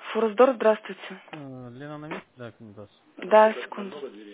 Фурсдор, здравствуйте. Лена на месте, да, Книгас. Да, секунду.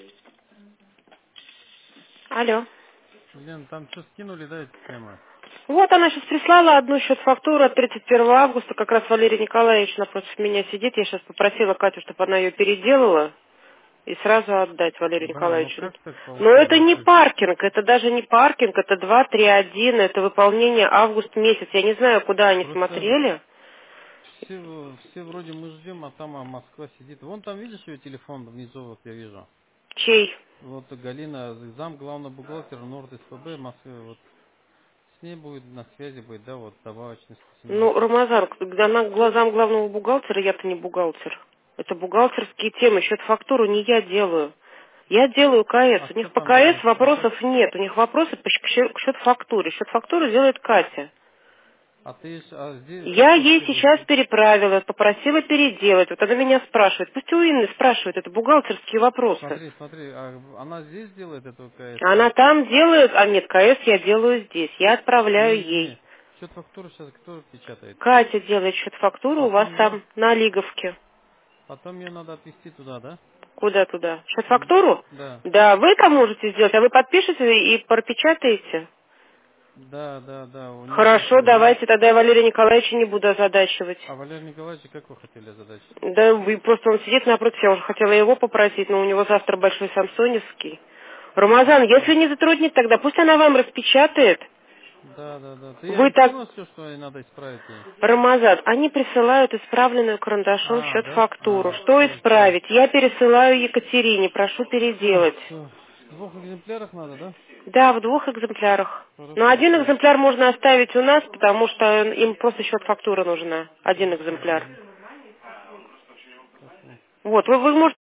Алло. Лен, там что скинули, да, эти темы? Вот она сейчас прислала одну счет-фактуру от 31 августа. Как раз Валерий Николаевич напротив меня сидит. Я сейчас попросила Катю, чтобы она ее переделала и сразу отдать Валерию Блин, ну Николаевичу. как так Но это получилось? не То есть паркинг, это даже не паркинг, это 231, это выполнение август месяц. Я не знаю, куда они просто смотрели. все вроде мы ждем, а там Москва сидит. Вон там, видишь, ее телефон внизу, вот я вижу. Чей? Вот Галина, зам главного бухгалтера Норд СПБ Москвы, вот с ней будет на связи быть, да, вот добавочный Ну, 117. Рамазан, она глазам главного бухгалтера, я-то не бухгалтер. Это бухгалтерские темы, счет-фактуру не я делаю. Я делаю КС. А У кто них по там делает? КС вопросов нет. У них вопросы к счет-фактуре. Счет-фактуру делает Катя. Здесь как Я ей вообще будет? сейчас переправила, попросила переделать. Вот она меня спрашивает. Пусть у Инны спрашивает. Это бухгалтерские вопросы. Смотри, она здесь делает эту КС-ку? Она там делает, а нет, КС я делаю здесь. Я отправляю ей. Не-не-не, счет фактуру сейчас кто печатает? Катя делает счет-фактуру у вас Потом ее там на Лиговке. Потом ее надо отвезти туда, да? Куда туда? Счет-фактуру? Да. Да, вы там можете сделать, а вы подпишете и пропечатаете? Да, у нее просто Хорошо, звонок. давайте, тогда я Валерия Николаевича не буду озадачивать. А Валерий Николаевич, как вы хотели задачу? Да, просто он сидит напротив, я уже хотела его попросить, но у него завтра большой самсоневский. Рамазан, если не затруднит, тогда пусть она вам распечатает. Да. Ты Вы ей так, скинул все, что ей надо исправить ей? Рамазан, они присылают исправленную карандашом Да? счет-фактуру. Что Все. исправить? Я пересылаю Екатерине, прошу переделать. Все. В 2 экземплярах надо, да? Да, в 2 экземплярах. Но Хорошо, один все. экземпляр можно оставить у нас, потому что им просто счет-фактура нужна. Один Хорошо. экземпляр. Пошло. Вот, вы можете